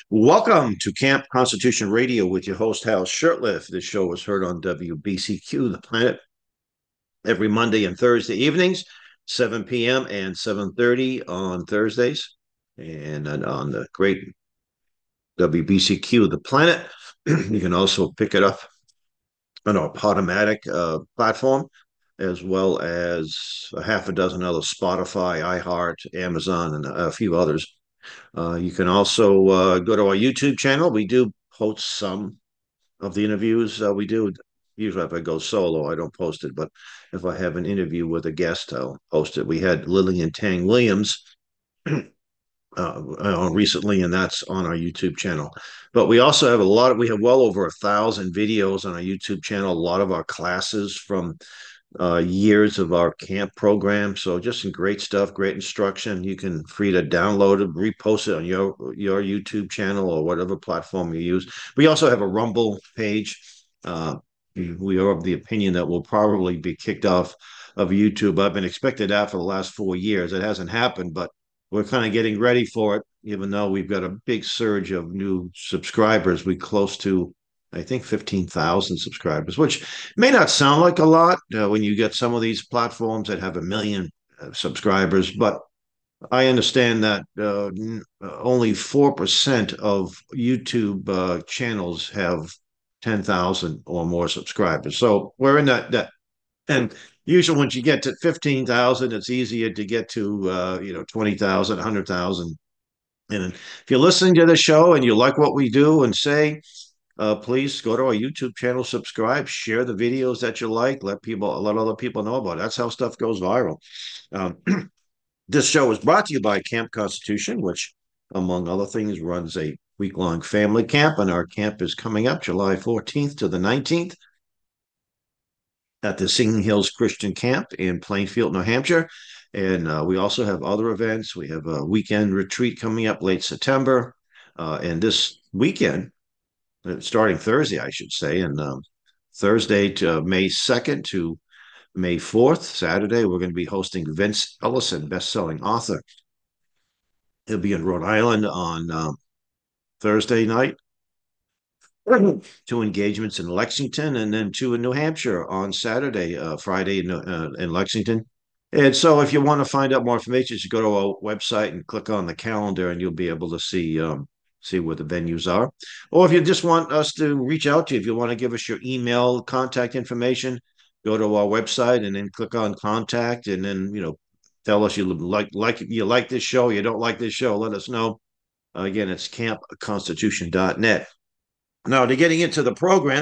Welcome to Camp Constitution Radio with your host, Hal Shurtleff. This show is heard on WBCQ, The Planet, every Monday and Thursday evenings, 7 p.m. and 7:30 on Thursdays, and on the great WBCQ, The Planet. You can also pick it up on our Podomatic platform, as well as a half a dozen other Spotify, iHeart, Amazon, and a few others. You can also go to our YouTube channel. We do post some of the interviews we do. Usually, if I go solo, I don't post it. But if I have an interview with a guest, I'll post it. We had Lillian Tang Williams recently, and that's on our YouTube channel. But we also have we have well over 1,000 videos on our YouTube channel. A lot of our classes from years of our camp program. So just some great stuff, great instruction. You can free to download it, repost it on your YouTube channel or whatever platform you use. We also have a Rumble page. We are of the opinion that we'll probably be kicked off of YouTube. I've been expecting that for the last 4 years. It hasn't happened, but we're kind of getting ready for it, even though we've got a big surge of new subscribers. We close to I think 15,000 subscribers, which may not sound like a lot when you get some of these platforms that have a million subscribers, but I understand that only 4% of YouTube channels have 10,000 or more subscribers. So we're in that. And usually once you get to 15,000, it's easier to get to, 20,000, 100,000. And if you're listening to the show and you like what we do and say, please go to our YouTube channel, subscribe, share the videos that you like, let other people know about it. That's how stuff goes viral. Um, this show is brought to you by Camp Constitution, which, among other things, runs a week-long family camp, and our camp is coming up July 14th to the 19th at the Singing Hills Christian Camp in Plainfield, New Hampshire. And we also have other events. We have a weekend retreat coming up late September. And this weekend, starting Thursday, I should say, and Thursday to May 2nd to May 4th, Saturday, we're going to be hosting Vince Ellison, best-selling author. He'll be in Rhode Island on Thursday night, two engagements in Lexington, and then two in New Hampshire on Saturday, Friday in Lexington. And so if you want to find out more information, you go to our website and click on the calendar, and you'll be able to see where the venues are. Or if you just want us to reach out to you, if you want to give us your email contact information, go to our website and then click on contact, and then tell us you like this show, you don't like this show, let us know. Again, it's campconstitution.net. Now, to getting into the program,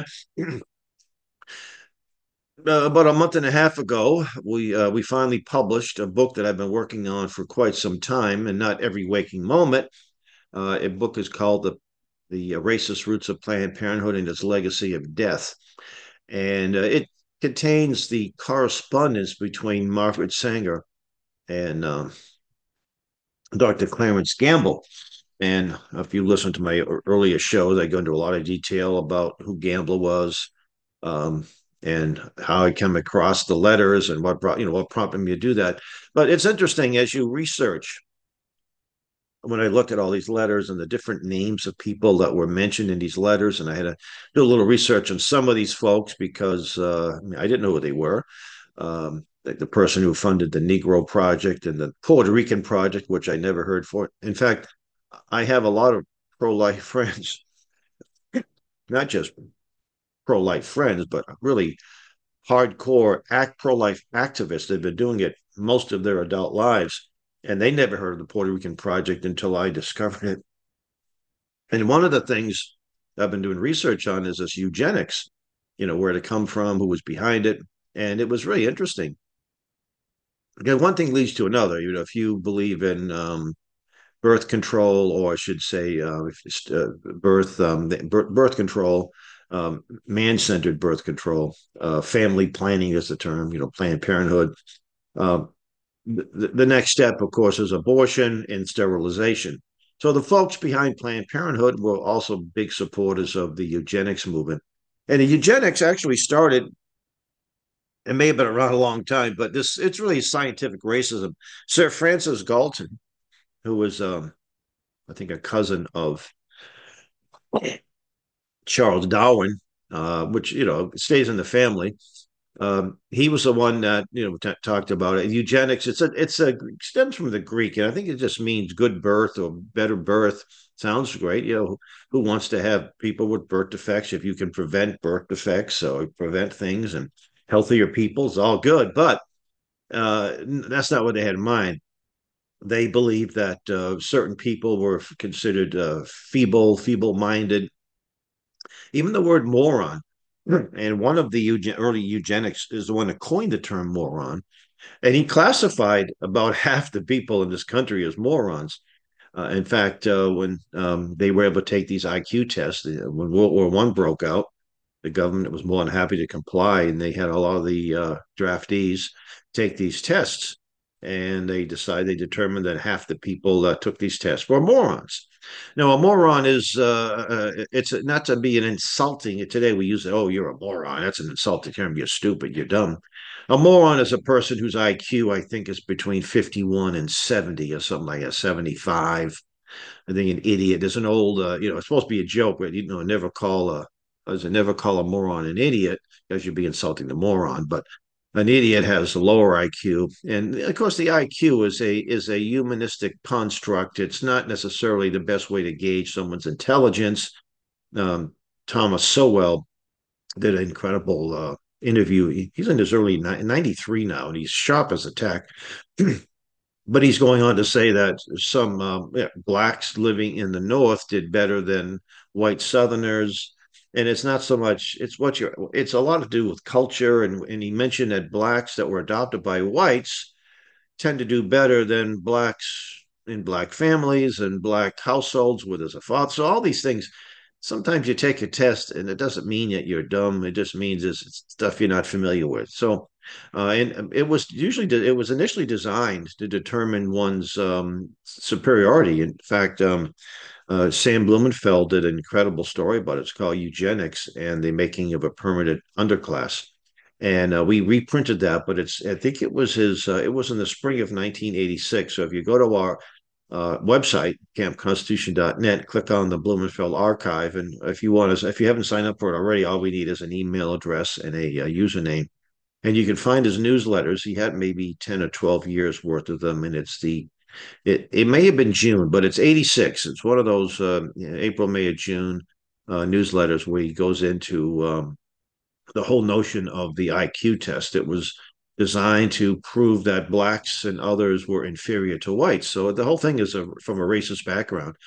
about a month and a half ago, we finally published a book that I've been working on for quite some time, and not every waking moment. A book is called the Racist Roots of Planned Parenthood and Its Legacy of Death, and it contains the correspondence between Margaret Sanger and Dr. Clarence Gamble. And if you listen to my earlier shows, I go into a lot of detail about who Gamble was, um, and how I came across the letters and what prompted me to do that. But it's interesting as you research. When I looked at all these letters and the different names of people that were mentioned in these letters, and I had to do a little research on some of these folks because I didn't know who they were. Like the person who funded the Negro Project and the Puerto Rican Project, which I never heard for. In fact, I have a lot of pro-life friends, not just pro-life friends, but really hardcore pro-life activists. They've been doing it most of their adult lives, and they never heard of the Puerto Rican Project until I discovered it. And one of the things I've been doing research on is this eugenics, where it come from, who was behind it, and it was really interesting. Again, one thing leads to another. If you believe in birth control, or I should say, birth control, man-centered birth control, family planning is the term. Planned Parenthood. Uh, the next step, of course, is abortion and sterilization. So the folks behind Planned Parenthood were also big supporters of the eugenics movement. And the eugenics actually started, it may have been around a long time, but it's really scientific racism. Sir Francis Galton, who was, I think, a cousin of Charles Darwin, which stays in the family. He was the one that talked about it. Eugenics. It's a stems from the Greek, and I think it just means good birth or better birth. Sounds great. Who wants to have people with birth defects? If you can prevent birth defects or prevent things and healthier people, it's all good. But that's not what they had in mind. They believed that certain people were considered feeble-minded. Even the word moron, and one of the early eugenics is the one that coined the term moron, and he classified about half the people in this country as morons. In fact, when they were able to take these IQ tests, when World War One broke out, the government was more than happy to comply, and they had a lot of the draftees take these tests, and they determined that half the people that took these tests were morons. Now, a moron is it's not to be an insulting. Today we use it. Oh, you're a moron. That's an insulting term. You're stupid. You're dumb. A moron is a person whose IQ, I think, is between 51 and 70 or something like that, 75. I think an idiot is an old, it's supposed to be a joke, but never call a moron an idiot because you'd be insulting the moron. But an idiot has a lower IQ, and of course, the IQ is a humanistic construct. It's not necessarily the best way to gauge someone's intelligence. Um, Thomas Sowell did an incredible interview. He's in his early 93 now, and he's sharp as a tack. But he's going on to say that some blacks living in the North did better than white Southerners. And it's not so much, it's a lot to do with culture. And he mentioned that blacks that were adopted by whites tend to do better than blacks in black families and black households with as a father. So all these things, sometimes you take a test and it doesn't mean that you're dumb. It just means it's stuff you're not familiar with. So, and it was initially designed to determine one's superiority. In fact, Sam Blumenfeld did an incredible story about it. It's called Eugenics and the Making of a Permanent Underclass. And we reprinted that, but I think it was in the spring of 1986. So if you go to our website, campconstitution.net, click on the Blumenfeld archive. And if you haven't signed up for it already, all we need is an email address and a username. And you can find his newsletters. He had maybe 10 or 12 years worth of them. And it may have been June, but it's 86. It's one of those April, May, or June newsletters where he goes into the whole notion of the IQ test. It was designed to prove that blacks and others were inferior to whites. So the whole thing is from a racist background.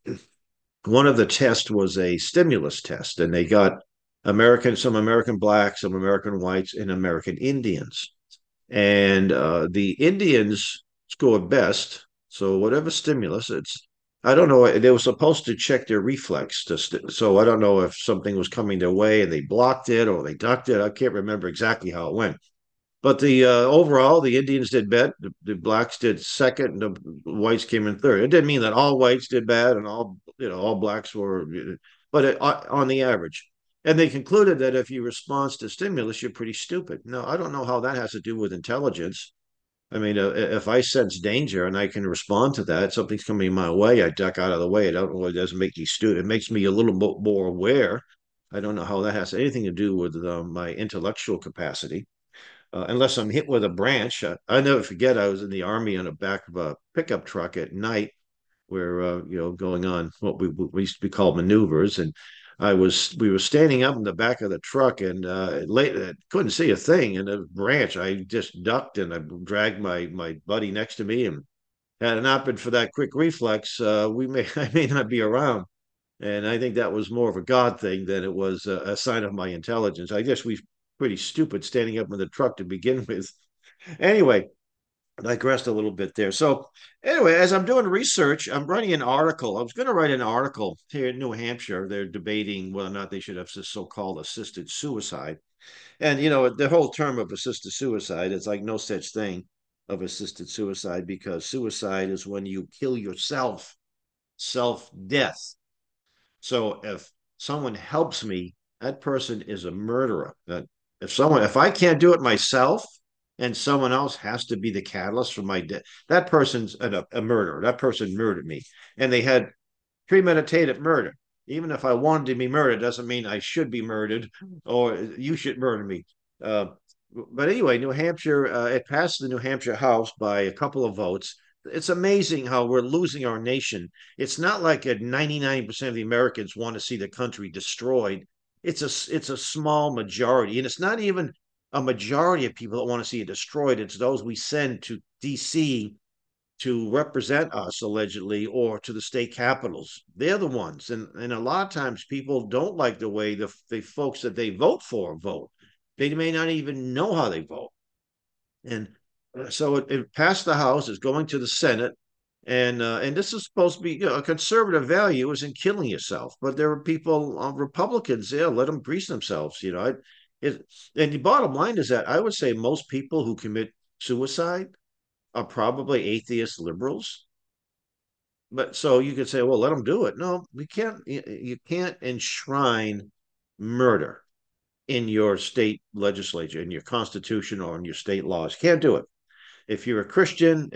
One of the tests was a stimulus test, and they got some American blacks, some American whites, and American Indians. And the Indians scored best. So whatever stimulus, I don't know. They were supposed to check their reflex. So I don't know if something was coming their way and they blocked it or they ducked it. I can't remember exactly how it went. But the overall, the Indians did bad. The blacks did second, and the whites came in third. It didn't mean that all whites did bad and all blacks were, but on the average. And they concluded that if you respond to stimulus, you're pretty stupid. Now, I don't know how that has to do with intelligence. I mean, if I sense danger and I can respond to that, something's coming my way, I duck out of the way. I don't know. It doesn't make me stupid. It makes me a little more aware. I don't know how that has anything to do with my intellectual capacity unless I'm hit with a branch. I never forget I was in the army on the back of a pickup truck at night where going on what we used to be called maneuvers, and we were standing up in the back of the truck, and late couldn't see a thing in a branch. I just ducked and I dragged my buddy next to me, and had it not been for that quick reflex, I may not be around. And I think that was more of a God thing than it was a sign of my intelligence. I guess we pretty stupid standing up in the truck to begin with. Anyway, I digressed a little bit there. So anyway, as I'm doing research, I'm writing an article. I was going to write an article here in New Hampshire. They're debating whether or not they should have this so-called assisted suicide. And the whole term of assisted suicide, it's like no such thing of assisted suicide because suicide is when you kill yourself, self-death. So if someone helps me, that person is a murderer. That if I can't do it myself and someone else has to be the catalyst for my death, that person's a murderer. That person murdered me. And they had premeditated murder. Even if I wanted to be murdered, doesn't mean I should be murdered or you should murder me. Uh, but anyway, New Hampshire, it passed the New Hampshire House by a couple of votes. It's amazing how we're losing our nation. It's not like 99% of the Americans want to see the country destroyed. It's a small majority, and it's not even a majority of people that want to see it destroyed. It's those we send to D.C. to represent us allegedly or to the state capitals. They're the ones, and a lot of times people don't like the way the folks that they vote for vote. They may not even know how they vote. And so it passed the House. It's going to the Senate, and this is supposed to be, a conservative value isn't killing yourself. But there are people, Republicans, yeah, let them grease themselves. And the bottom line is that I would say most people who commit suicide are probably atheist liberals. But so you could say, well, let them do it. No, we can't. You can't enshrine murder in your state legislature, in your constitution, or in your state laws. You can't do it. If you're a Christian,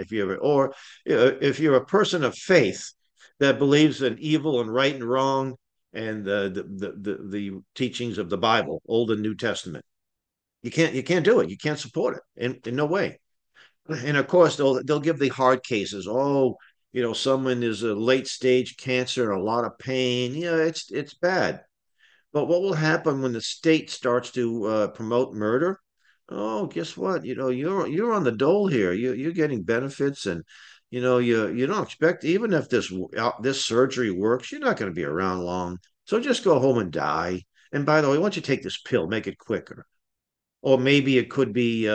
if you're a person of faith that believes in evil and right and wrong and the teachings of the Bible, Old and New Testament, you can't do it. You can't support it in no way. And of course, they'll give the hard cases. Oh, someone is a late stage cancer and a lot of pain. Yeah, it's bad. But what will happen when the state starts to promote murder? Oh, guess what? You're on the dole here. You're getting benefits, and you don't expect, even if this surgery works, you're not going to be around long. So just go home and die. And by the way, why don't you take this pill? Make it quicker. Or maybe it could be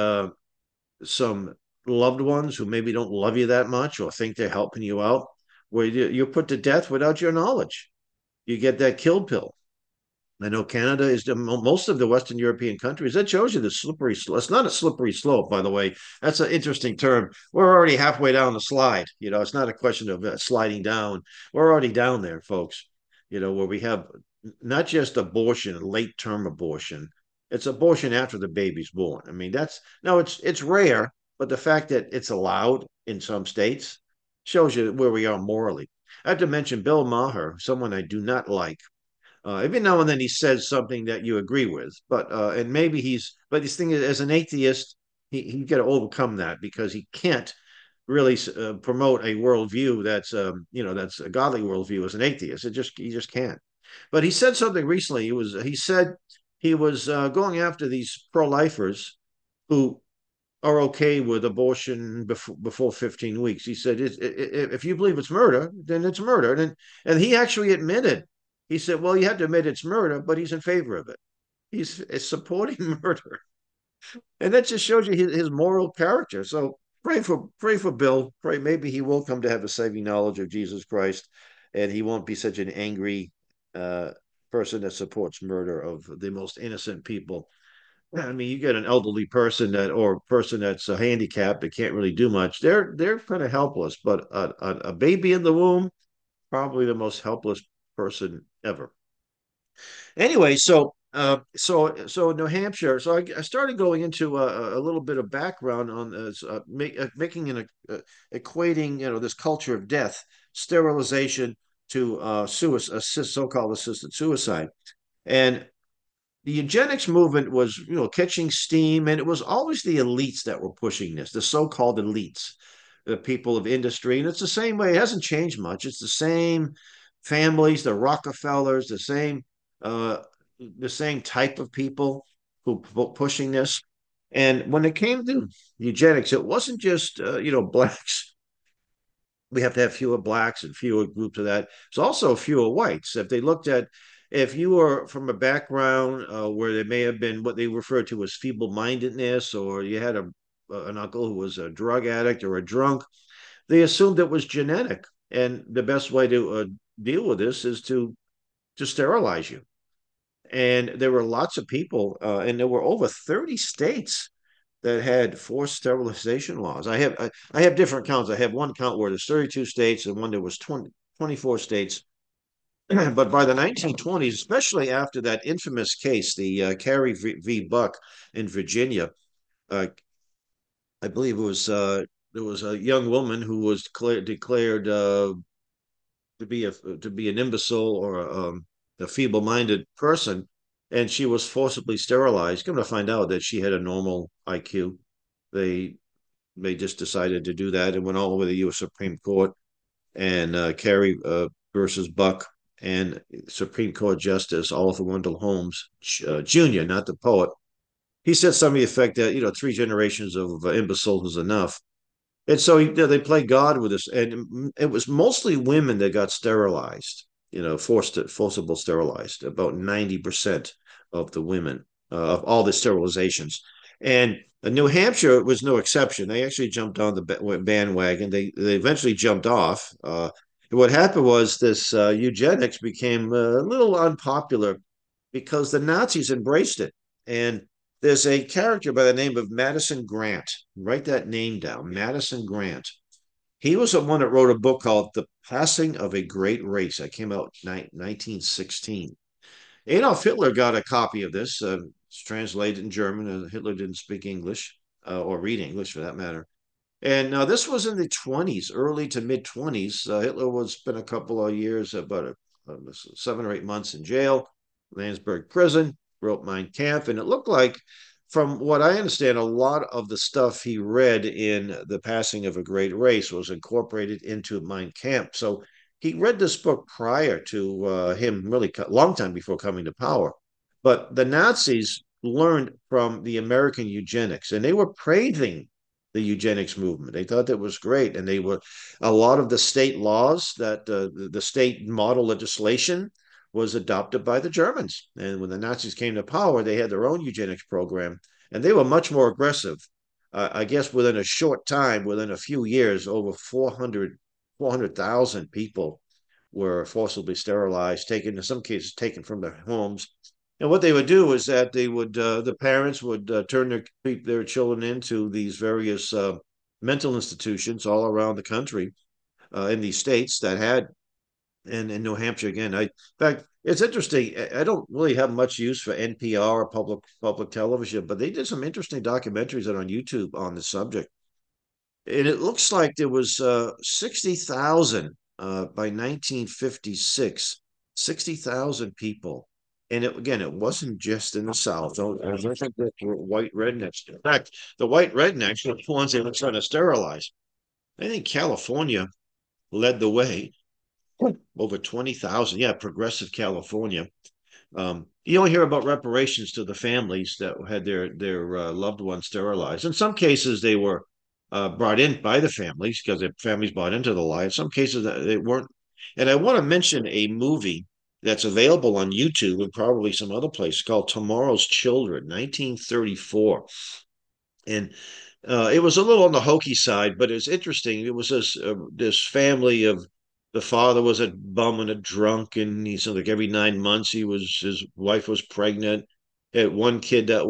some loved ones who maybe don't love you that much or think they're helping you out, where you're put to death without your knowledge. You get that kill pill. I know Canada is most of the Western European countries. That shows you the slippery slope. It's not a slippery slope, by the way. That's an interesting term. We're already halfway down the slide. It's not a question of sliding down. We're already down there, folks. Where we have not just abortion, late term abortion. It's abortion after the baby's born. I mean, that's no, it's rare, but the fact that it's allowed in some states shows you where we are morally. I have to mention Bill Maher, someone I do not like. Every now and then he says something that you agree with, and maybe but this thing is, as an atheist, he got to overcome that because he can't really promote a worldview that's a godly worldview as an atheist. He just can't. But he said something recently. He said he was going after these pro-lifers who are okay with abortion before 15 weeks. He said, if you believe it's murder, then it's murder. And he actually admitted, he said, well, you have to admit it's murder, but he's in favor of it. He's supporting murder. And that just shows you his moral character. So pray for Bill. Pray maybe he will come to have a saving knowledge of Jesus Christ, and he won't be such an angry uh, person that supports murder of the most innocent people. I mean, you get an elderly person or person that's handicapped that can't really do much. They're kind of helpless, but a baby in the womb, probably the most helpless person ever. Anyway, so New Hampshire. So I started going into a little bit of background on this, making equating this culture of death, sterilization to suicide, so-called assisted suicide, and the eugenics movement was, catching steam, and it was always the elites that were pushing this, the so-called elites, the people of industry. And it's the same way. It hasn't changed much. It's the same families, the Rockefellers, uh, the same type of people who pushing this. And when it came to eugenics, it wasn't just blacks. We have to have fewer blacks and fewer groups of that. It's also fewer whites. If you were from a background where there may have been what they refer to as feeble-mindedness, or you had an uncle who was a drug addict or a drunk, they assumed it was genetic. And the best way to deal with this is to sterilize you. And there were lots of people, and there were over 30 states that had forced sterilization laws. I have different counts. I have one count where there's 32 states and one that was 24 states. But by the 1920s, especially after that infamous case, the Carey v. Buck in Virginia, uh, I believe there was a young woman who was declared to be an imbecile or a feeble-minded person, and she was forcibly sterilized. Come to find out that she had a normal IQ. They they just decided to do that and went all over the U.S. Supreme Court and Kerry versus Buck and Supreme Court Justice Arthur Wendell Holmes Jr., not the poet. He said something to the effect that, 3 generations of imbeciles is enough. And so they play God with us, and it was mostly women that got sterilized, forcible sterilized. About 90% of the women of all the sterilizations, and New Hampshire was no exception. They actually jumped on the bandwagon. They eventually jumped off. What happened was this eugenics became a little unpopular because the Nazis embraced it, and there's a character by the name of Madison Grant. Write that name down, Madison Grant. He was the one that wrote a book called The Passing of a Great Race that came out in 1916. Adolf Hitler got a copy of this. It's translated in German. Hitler didn't speak English or read English for that matter. And this was in the 20s, early to mid 20s. Hitler was spent a couple of years, about 7 or 8 months in jail, Landsberg prison, wrote Mein Kampf. And it looked like, from what I understand, a lot of the stuff he read in The Passing of a Great Race was incorporated into Mein Kampf. So he read this book prior to him, really a long time before coming to power. But the Nazis learned from the American eugenics, and they were praising the eugenics movement. They thought that was great, and they were a lot of the state laws that the state model legislation was adopted by the Germans. And when the Nazis came to power, they had their own eugenics program, and they were much more aggressive. I guess within a short time, within a few years, over 400,000 people were forcibly sterilized, taken in some cases taken from their homes. And what they would do is that the parents would turn their children into these various mental institutions all around the country in these states that had, and in New Hampshire again. In fact, it's interesting. I don't really have much use for NPR or public television, but they did some interesting documentaries that are on YouTube on the subject. And it looks like there was 60,000 by 1956, 60,000 people. And again, it wasn't just in the South. I think that were white rednecks. In fact, the white rednecks were the ones they were trying to sterilize. I think California led the way, over 20,000. Yeah, progressive California. You only hear about reparations to the families that had their loved ones sterilized. In some cases, they were brought in by the families because the families bought into the lie. In some cases, they weren't. And I want to mention a movie that's available on YouTube and probably some other place called Tomorrow's Children, 1934. And it was a little on the hokey side, but it's interesting. It was this family of, the father was a bum and a drunk, and he said like every 9 months his wife was pregnant. Had one kid that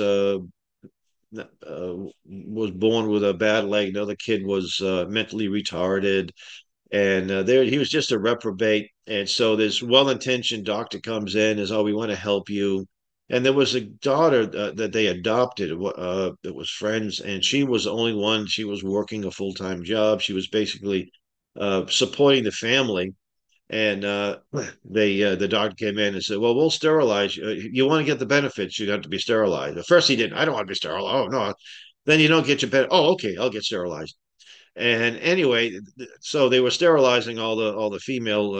was born with a bad leg. Another kid was mentally retarded, and there he was just a reprobate. And so this well-intentioned doctor comes in, is, oh, we want to help you. And there was a daughter that they adopted that was friends, and she was the only one. She was working a full-time job. She was basically supporting the family. And the doctor came in and said, "Well, we'll sterilize you. You want to get the benefits, you have to be sterilized." At first, he didn't. I don't want to be sterilized. Oh no. Then you don't get your benefit. Oh, okay, I'll get sterilized. And anyway, so they were sterilizing all the female,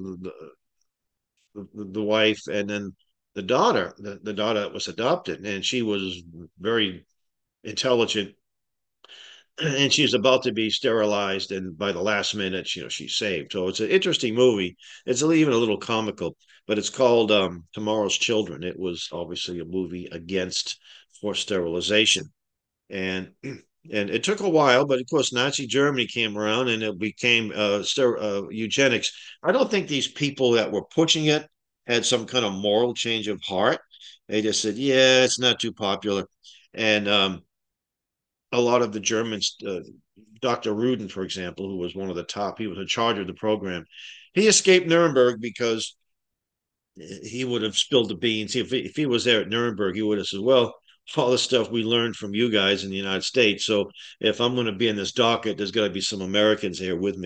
the wife, and then the daughter that was adopted, and she was very intelligent, and she's about to be sterilized, and by the last minute, she's saved. So it's an interesting movie. It's even a little comical, but it's called Tomorrow's Children. It was obviously a movie against forced sterilization, and and it took a while, but of course Nazi Germany came around and it became eugenics. I don't think these people that were pushing it had some kind of moral change of heart. They just said, yeah, it's not too popular. And a lot of the Germans, Dr. Ruden, for example, who was one of the top, he was in charge of the program. He escaped Nuremberg because he would have spilled the beans. If he was there at Nuremberg, he would have said, well, all the stuff we learned from you guys in the United States. So if I'm going to be in this docket, there's got to be some Americans here with me.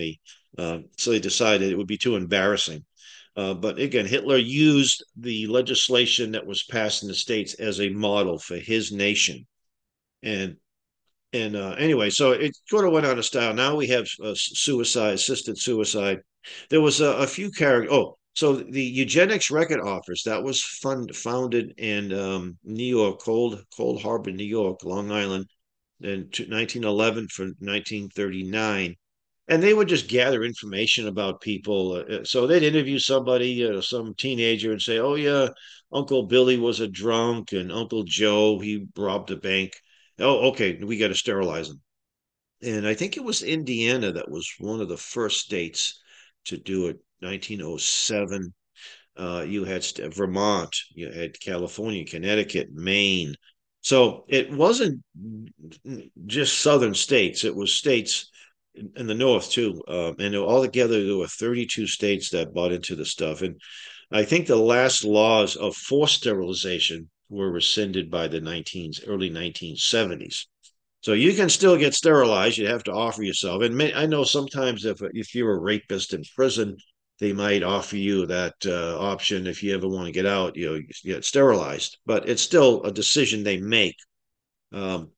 So they decided it would be too embarrassing. But again, Hitler used the legislation that was passed in the States as a model for his nation. And anyway, so it sort of went out of style. Now we have suicide, assisted suicide. There was a few characters. Oh, so the Eugenics Record Office that was founded in New York, Cold Harbor, New York, Long Island, in 1911 for 1939. And they would just gather information about people. So they'd interview somebody, some teenager, and say, "Oh yeah, Uncle Billy was a drunk, and Uncle Joe he robbed a bank. Oh, okay, we got to sterilize him." And I think it was Indiana that was one of the first states to do it. 1907. You had Vermont, you had California, Connecticut, Maine. So it wasn't just southern states; it was states in the north too. And altogether, there were 32 states that bought into the stuff. And I think the last laws of forced sterilization were rescinded by the early 1970s. So you can still get sterilized. You have to offer yourself. And I know sometimes if you're a rapist in prison, they might offer you that option if you ever want to get out. You get sterilized, but it's still a decision they make. Um,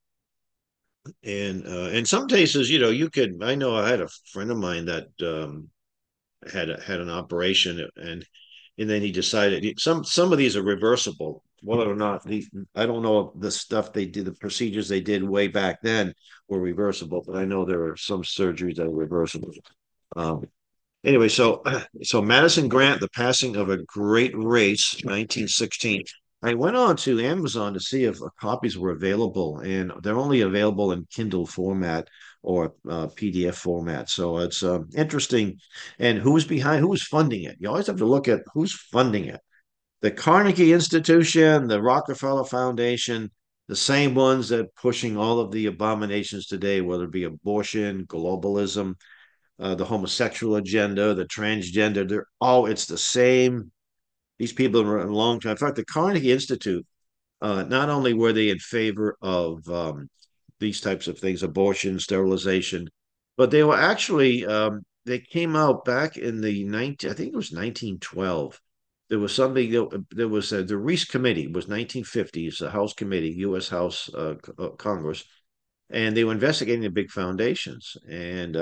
and in some cases, you could. I know I had a friend of mine that had an operation, and then he decided some of these are reversible. Whether or not I don't know if the stuff they did, the procedures they did way back then were reversible, but I know there are some surgeries that are reversible. Um, Anyway, so Madison Grant, the passing of a great race, 1916. I went on to Amazon to see if copies were available, and they're only available in Kindle format or PDF format. So it's interesting. And who's funding it? You always have to look at who's funding it. The Carnegie Institution, the Rockefeller Foundation, the same ones that pushing all of the abominations today, whether it be abortion, globalism, the homosexual agenda, the transgender. It's the same. These people are a long time. In fact, the Carnegie Institute, not only were they in favor of these types of things, abortion, sterilization, but they were actually, they came out back in I think it was 1912. There was something, there was the Reese Committee, was 1950s, the House Committee, U.S. House Congress, and they were investigating the big foundations. And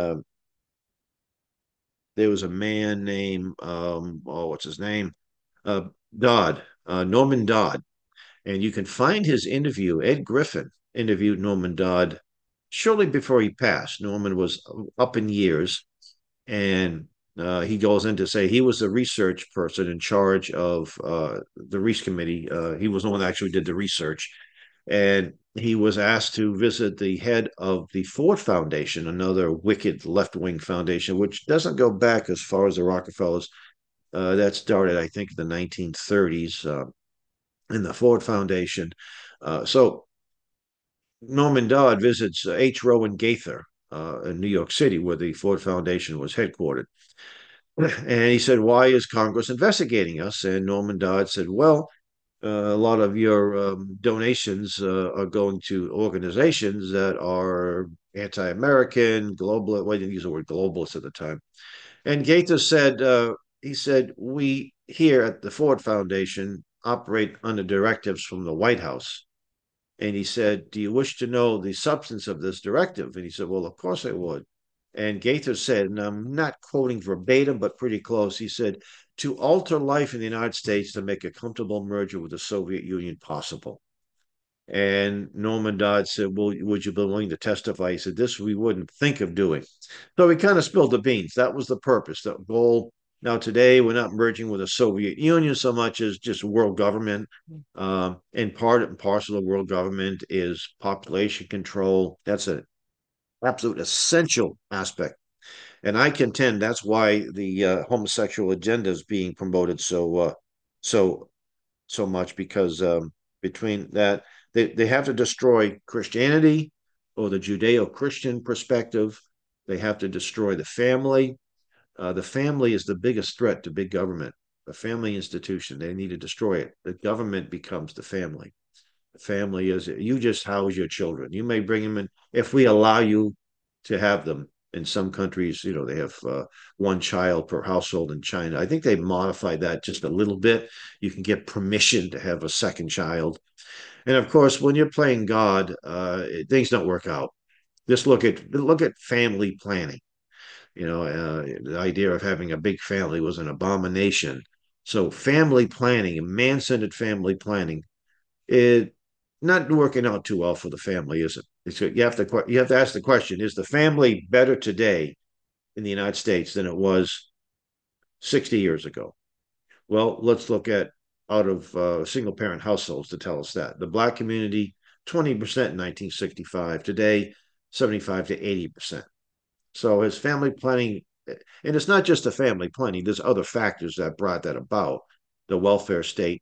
there was a man named what's his name? Uh, Dodd, Norman Dodd, and you can find his interview. Ed Griffin interviewed Norman Dodd shortly before he passed. Norman was up in years, and he goes in to say he was the research person in charge of the Reese Committee. He was the one that actually did the research, and he was asked to visit the head of the Ford Foundation, another wicked left wing foundation, which doesn't go back as far as the Rockefellers. That started, I think, in the 1930s in the Ford Foundation. So Norman Dodd visits H. Rowan Gaither in New York City, where the Ford Foundation was headquartered. And he said, "Why is Congress investigating us?" And Norman Dodd said, "Well, a lot of your donations are going to organizations that are anti-American, global. Well, I didn't use the word globalist at the time. And Gaither said, he said, we here at the Ford Foundation operate under directives from the White House. And he said, "Do you wish to know the substance of this directive?" And he said, "Well, of course I would." And Gaither said, and I'm not quoting verbatim, but pretty close, he said, "To alter life in the United States to make a comfortable merger with the Soviet Union possible." And Norman Dodd said, "Well, would you be willing to testify?" He said, "This we wouldn't think of doing." So he kind of spilled the beans. That was the purpose, the goal. Now, today, we're not merging with the Soviet Union so much as just world government. And part and parcel of world government is population control. That's an absolute essential aspect. And I contend that's why the homosexual agenda is being promoted so so much because between that they have to destroy Christianity or the Judeo-Christian perspective. They have to destroy the family. The family is the biggest threat to big government. The family institution, they need to destroy it. The government becomes the family. The family is you just house your children. You may bring them in if we allow you to have them. In some countries, they have one child per household. In China, I think they modified that just a little bit. You can get permission to have a second child. And of course, when you're playing God, things don't work out. Just look at family planning. The idea of having a big family was an abomination. So family planning, man-centered family planning, it not working out too well for the family, is it? You have to ask the question: is the family better today in the United States than it was 60 years ago? Well, let's look at out of single parent households to tell us that. The Black community, 20% in 1965. Today, 75 to 80%. So his family planning, and it's not just the family planning, there's other factors that brought that about. The welfare state,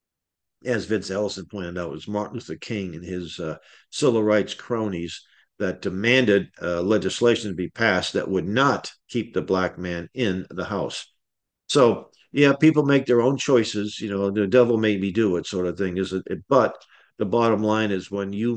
as Vince Ellison pointed out, was Martin Luther King and his civil rights cronies that demanded legislation to be passed that would not keep the black man in the house. So yeah, people make their own choices. The devil made me do it, sort of thing. Is it? But the bottom line is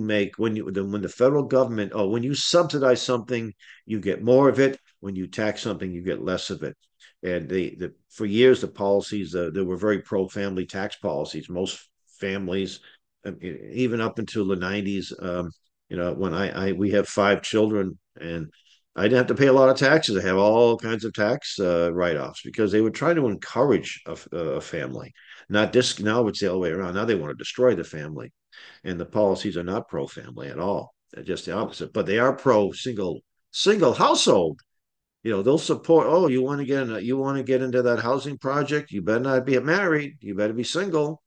when the federal government, when you subsidize something, you get more of it. When you tax something, you get less of it. And for years the policies they were very pro family tax policies. Most families, even up until the 90s, when I we have 5 children, and I didn't have to pay a lot of taxes. I have all kinds of tax write-offs because they were trying to encourage a family, not just now it's the other way around. Now they want to destroy the family, and the policies are not pro-family at all. They're just the opposite, but they are pro single household. They'll support. Oh, you want to get into that housing project? You better not be married. You better be single.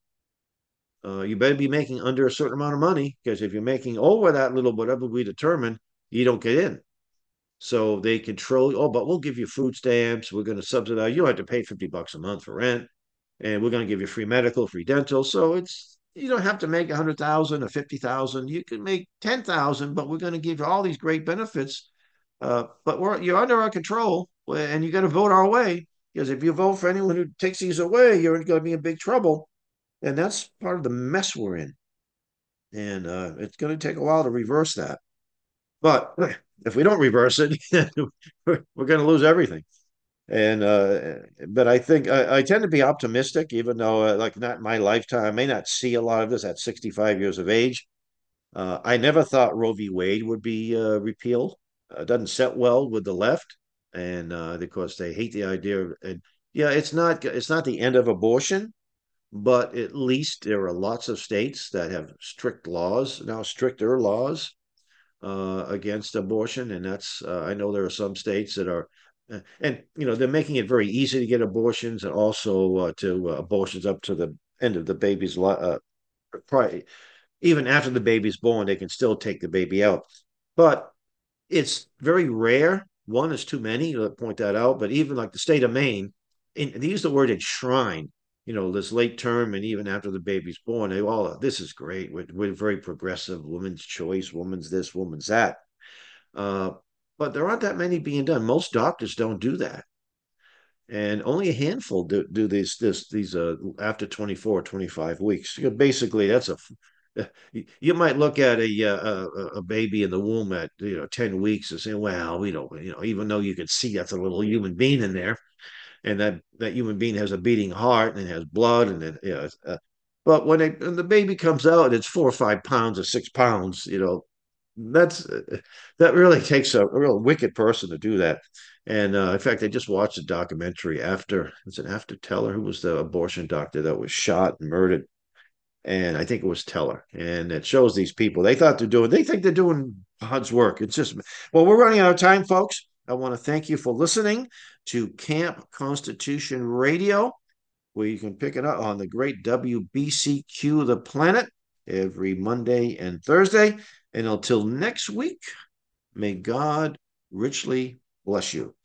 You better be making under a certain amount of money, because if you're making over that little whatever we determine, you don't get in. So they control. Oh, but we'll give you food stamps. We're going to subsidize. You don't have to pay $50 a month for rent, and we're going to give you free medical, free dental. So you don't have to make 100,000 or 50,000. You can make 10,000, but we're going to give you all these great benefits. But you're under our control, and you got to vote our way. Because if you vote for anyone who takes these away, you're going to be in big trouble. And that's part of the mess we're in. And it's going to take a while to reverse that. But if we don't reverse it, we're going to lose everything. And but I think I tend to be optimistic, even though like not in my lifetime, I may not see a lot of this at 65 years of age. I never thought Roe v. Wade would be repealed. It doesn't set well with the left, and because they hate the idea of, and yeah, it's not the end of abortion, but at least there are lots of states that have strict laws now, stricter laws against abortion, and that's I know there are some states that are, and they're making it very easy to get abortions, and also to abortions up to the end of the baby's life. Probably even after the baby's born, they can still take the baby out, but it's very rare. One is too many to point that out, but even like the state of Maine, they use the word enshrine. This late term, and even after the baby's born, they all, this is great. We're very progressive, woman's choice, woman's this, woman's that. Uh, but there aren't that many being done. Most doctors don't do that, and only a handful do these after 24 or 25 weeks. Basically, that's you might look at a baby in the womb at 10 weeks and say, well, we don't, even though you could see that's a little human being in there, and that human being has a beating heart and it has blood, and then but when the baby comes out, it's 4 or 5 pounds or 6 pounds. That's that really takes a real wicked person to do that. And in fact, I just watched a documentary after Teller, who was the abortion doctor that was shot and murdered, and I think it was Teller. And it shows these people, they think they're doing God's work. It's just, well, we're running out of time, folks. I want to thank you for listening to Camp Constitution Radio, where you can pick it up on the great WBCQ The Planet every Monday and Thursday. And until next week, may God richly bless you.